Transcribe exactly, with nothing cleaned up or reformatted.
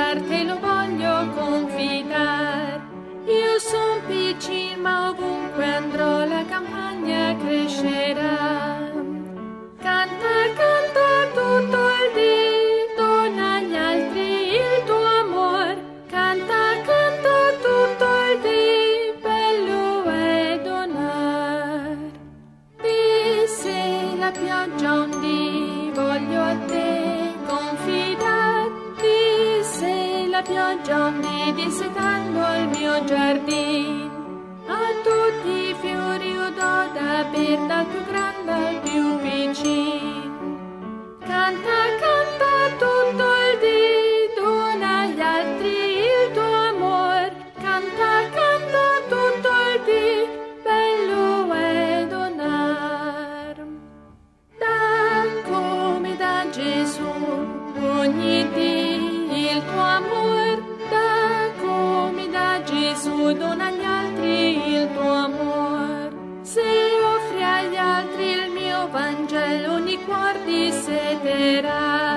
confidar, te lo voglio confidar. Io son piccin ma ovunque andrò la campagna crescerà. Canta, canta tutto il dì, dona agli altri il tuo amor. Canta, canta tutto il dì, bello è donar. Disse la pioggia un dì, voglio a te confidar. Disse la pioggia un dì, dissetando il mio giardin. A tutti i fiori io do da ber, dal più grande al più piccin. Canta, canta tutto il dì, dona agli altri il tuo amor. Canta, canta tutto il dì, bello è donar. Da come da Gesù ogni dì il tuo amor. Da come da Gesù dona agli altri il tuo amor. Se offri agli altri il mio Vangelo, ogni cuor disseterà.